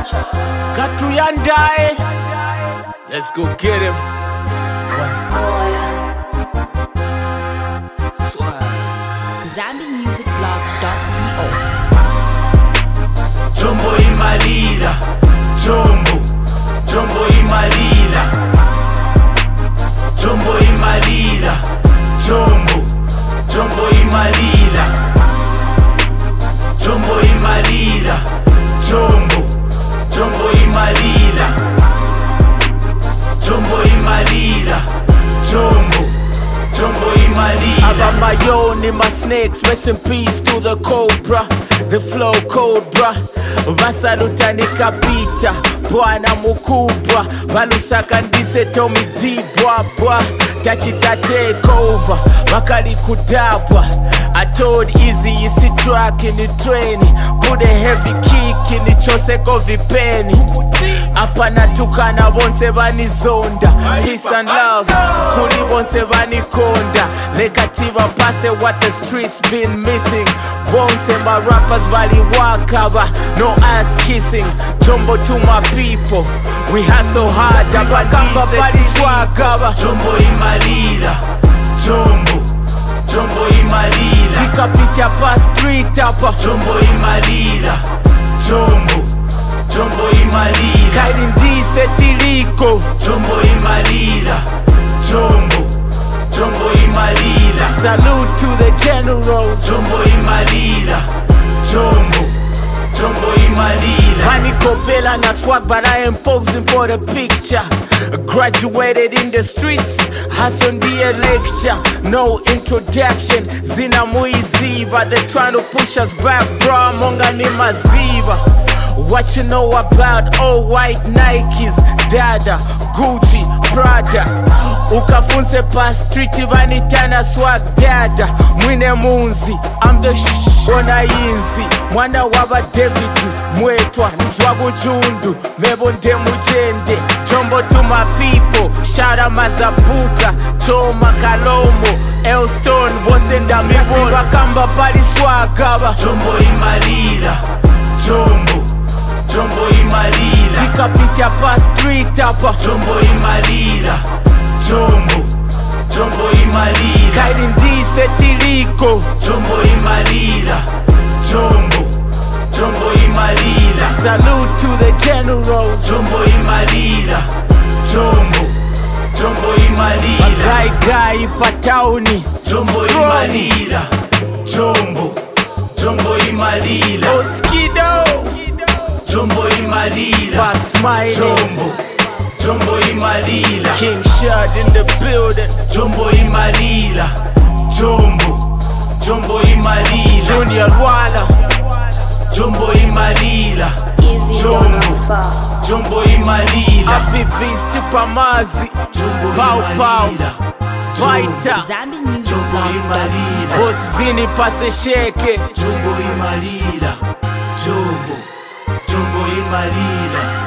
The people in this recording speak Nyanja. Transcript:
Katuyandae. Let's go get him. ZambianMusicBlog.co. Jombo imalila, Jombo imalila, Jombo imalila, Jombo imalila, Jombo imalila, Jombo imalila, Jombo imalila, Jombo imalila. Abamayoni, my snakes, rest in peace to the cobra, the flow cobra. Vasalutani kapita, Bwana mukubwa, balusaka ndise Tommy D bwabwa, tachita take over, makali kudabwa. I told Easy isi track in the train, put a heavy kick in the choseko vipeni. Apa natukana bonse banizonda, peace and love, kuli bonse banikonda. Lekatiba pase what the streets been missing. Bonse my rappers bali wakaba, no ass kissing. Jombo to my people, we hustle hard, abakamba bali swagaba. Jombo imalila, Jombo imalila. Tikapita pa street apa, Jombo imalila, Jombo imalila. Kaidi ndise tiliko, Jombo imalila, Jombo imalila. Salute to the general, Jombo imalila, Jombo imalila. Mani kopela na swag but I am posing for the picture. Graduated in the streets, hustle the lecture. No introduction, zina muiziva. They trying to push us back, bro, monga ni maziva. What you know about all white Nikes, Dada, Gucci, Prada. Ukafunse pa street vanitana swag dada. Mwine munzi, I'm the ona yinzi. Mwana waba David, mwetwa, nzwagu jundu. Mebo nde mujende, Jombo to my people. Shara mazabuka, Choma Kalomo, Elstone, Bonsenda Mibon. Wakamba pali swagaba, Jombo imalila, Jombo imalila. Tikapita pa street apa, Jombo imalila, Jombo imalila. Kaidi ndise tiliko, Jombo imalila, Jombo imalila. Salute to the general, Jombo imalila, Jombo imalila. Magai patauni, Jombo imalila, Jombo imalila. Oskido, Jombo imalila. Back smiling, Jombo imalila. King Shad in the building, Jombo imalila, Jombo imalila. Junior Wala, Jombo imalila, Jombo imalila. Happy Feast to Pamazi, Pow Pow, Baita, ZambianMusicBlog.co. Boss Vini Pase Sheke, Jombo imalila, Jombo imalila.